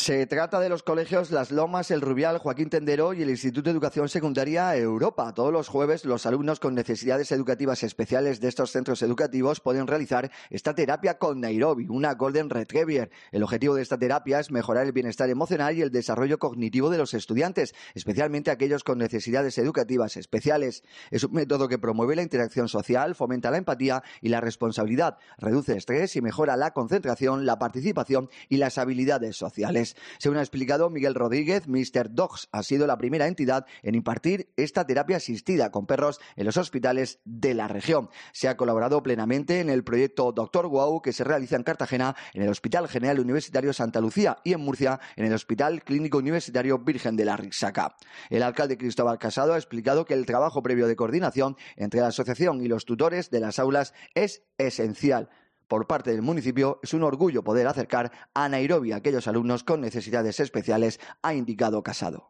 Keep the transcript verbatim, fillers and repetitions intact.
Se trata de los colegios Las Lomas, El Rubial, Joaquín Tendero y el Instituto de Educación Secundaria Europa. Todos los jueves, los alumnos con necesidades educativas especiales de estos centros educativos pueden realizar esta terapia con Nairobi, una Golden Retriever. El objetivo de esta terapia es mejorar el bienestar emocional y el desarrollo cognitivo de los estudiantes, especialmente aquellos con necesidades educativas especiales. Es un método que promueve la interacción social, fomenta la empatía y la responsabilidad, reduce el estrés y mejora la concentración, la participación y las habilidades sociales. Según ha explicado Miguel Rodríguez, míster Dogs ha sido la primera entidad en impartir esta terapia asistida con perros en los hospitales de la región. Se ha colaborado plenamente en el proyecto Doctor Wow, que se realiza en Cartagena, en el Hospital General Universitario Santa Lucía, y en Murcia, en el Hospital Clínico Universitario Virgen de la Rixaca. El alcalde Cristóbal Casado ha explicado que el trabajo previo de coordinación entre la asociación y los tutores de las aulas es esencial. Por parte del municipio, es un orgullo poder acercar a Nairobi a aquellos alumnos con necesidades especiales, ha indicado Casado.